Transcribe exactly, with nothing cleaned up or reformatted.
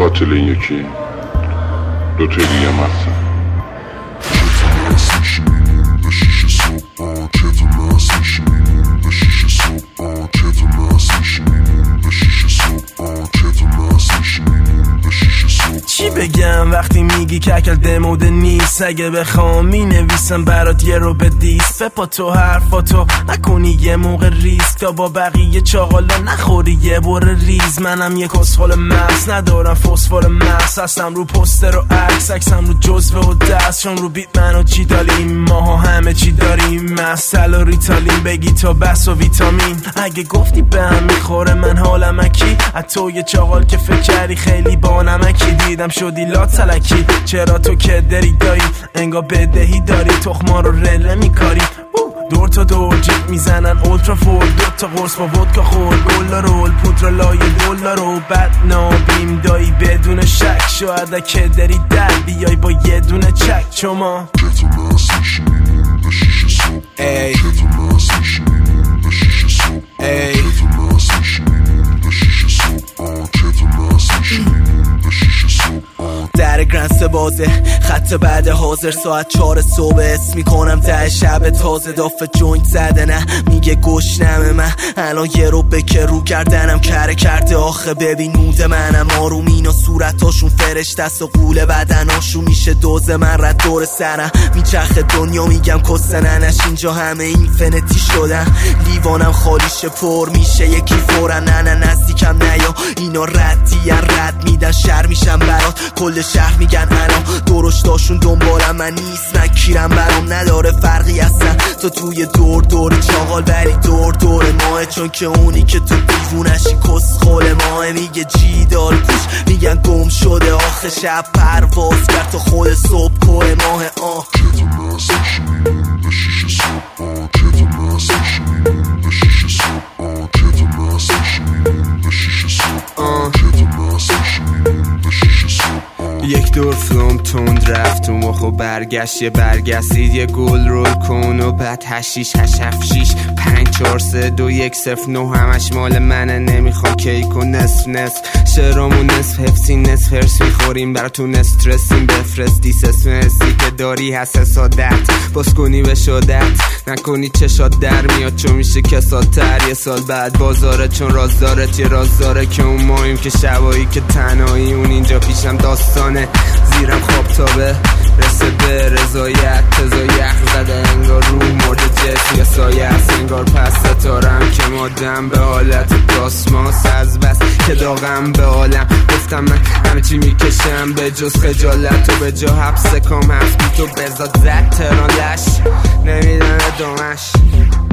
قاتل این یکی، دوتا دیگه هم هستن. چی بگم وقتی میگی ککل دموده نیست؟ اگه بخوام می نویسم برات یه رو به دیست. بپا تو حرفاتو نکنی یه موقع ریسک، تا با بقیه چاقالا نخوری یه بور ریز. منم یه کسخل مغز ندارم فسفر مغز، هستم رو پوستر و عکس، عکسم رو جزوه و دست، چون رو بیت منو چی داریم ماها همه چی داریم، مسل و ریتالین بگی تا بس و ویتامین. اگه گفتی به هم میخوره من حالم اکی، حتی یه چاقال که فکر کردی خیلی با نمکی، دیدم شدی لا تلکی. چرا تو که دری دایی انگا بدهی داری، تخما رو رله میکاری. دور تا دور جیب میزنن اولترا فور، دو تا قرص با ودکا خور، گلا رول پودر لای دولا رو بد نابیم دایی بدون شک. شاید که دری در بیای با یه دونه چک، چما ای ای در گرنس بازه خط بعد حاضر، ساعت چهار صبح اسم میکنم ده شب تازه، دافه جوینت زده نه میگه گشنمه. من الان یه رو بکر رو کردنم کره کرده، آخه ببین موده منم آروم، اینا صورتاشون فرشته است و قوله بدناشون میشه دوز من رد دور سرم میچرخ دنیا، میگم کسته ننش اینجا همه اینفینیتی شدن، لیوانم خالیشه پر میشه یکی فورن. نه نه نزدیکم نیا اینا ردی رد میدن شر میشم برات، کل شهر میگن الان درشتاشون دنبالم، من نیست من کیرم برام نداره فرقی هستن. تو توی دور دور چاقال ولی دور دور ماه، چون که اونی که تو دیوونشی کس خول ماه. میگه جی دار کوش میگن گم شده، آخه شب پرواز کرد تا خود صبح کوه ماه. آه یک دور فلوم تند رفت و مخو برگشت، یه برگشتید یه گل رول کن و بعد هشیش هشف شیش پنج چار سه دو یک صفر نو همش مال منه، نمیخوام کیک و نصف نصف شرامون نصف حفظی نصف هرس میخوریم براتون استرسیم، بفرست دیس اسم حسی که داری هست حسادت، باز کنی به شادت نکنی چشات در میاد چون میشه کساتر. یه سال بعد بازاره چون راز داره یه راز داره که اون ماهیم که شبایی که تنهایی اون اینجا پیشم داستانه، زیرم خواب تابه رسه به رضایت، تزا یخ زده انگار رو مرد جسم یا سایه است انگار پس ستارم که مادم به حالت داسماس از بس که داغم به عالم. گفتم من همه چی میکشم به جز خجالت و به جا حبس کام هست بی تو بزاد زد تران لش نمیدن ادامش.